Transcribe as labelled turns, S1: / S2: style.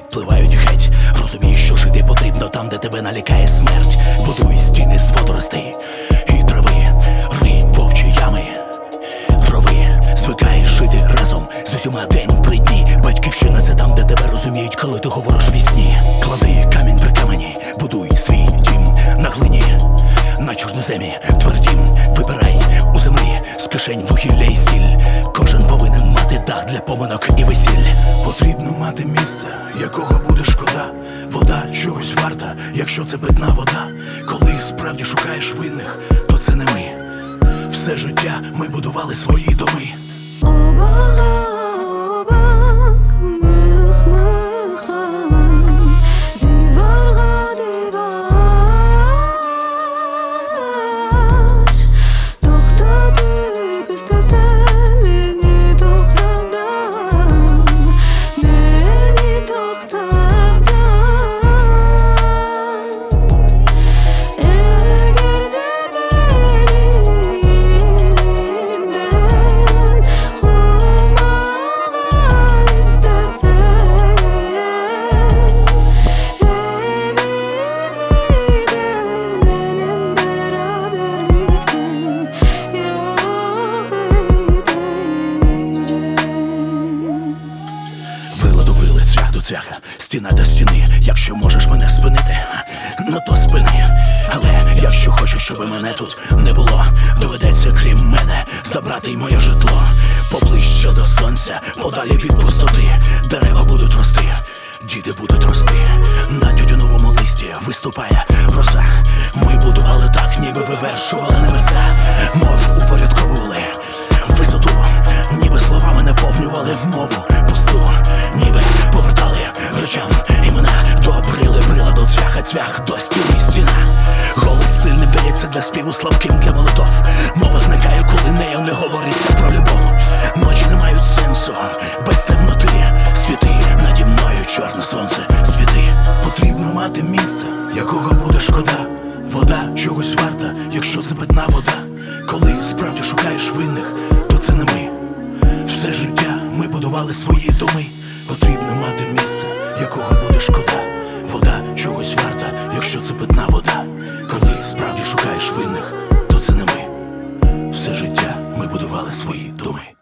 S1: відпливають геть. Розумієш, що жити потрібно там, де тебе налякає смерть. Будуй стіни з водоростей і трави, рий вовчі ями, рови, звикай жити разом з усіма день при дні. Батьківщина — це там, де тебе розуміють, коли ти говориш вісні. Клади камінь при камені, будуй свій дім на глині, на чорноземі твердім. Вибирай у землі з кишень вугілля і сіль. Кожен повинен мати дах для поминок і весіль. Потрібно мати місце, якого буде шкода. Вода чогось варта, якщо це питна вода. Коли справді шукаєш винних, то це не ми. Все життя ми будували свої доми. Цвяха, стіна до стіни. Якщо можеш мене спинити, ну то спини. Але якщо хочеш, щоб мене тут не було, доведеться крім мене забрати й моє житло. Поближче до сонця, подалі від пустоти. Дерева будуть рости, діти будуть рости. На тютюновому листі виступає роса. Ми будували так, ніби вивершували небеса. Мов упорядковували висоту, ніби словами наповнювали мову пусту. Ніби повертали речам імена, добрили брила до цвяха, цвях до стіни стіна. Голос сильним дається для співу, слабким для молитов. Мова зникає, коли нею не говориться про любов. Ночі не мають сенсу без темноти. Світи наді мною, чорне сонце, світи. Потрібно мати місце, якого буде шкода. Вода чогось варта, якщо це питна вода. Коли справді шукаєш винних, то це не ми. Все життя ми будували свої доми. Потрібно мати місце, якого буде шкода. Вода чогось варта, якщо це питна вода. Коли справді шукаєш винних, то це не ми. Все життя ми будували свої доми.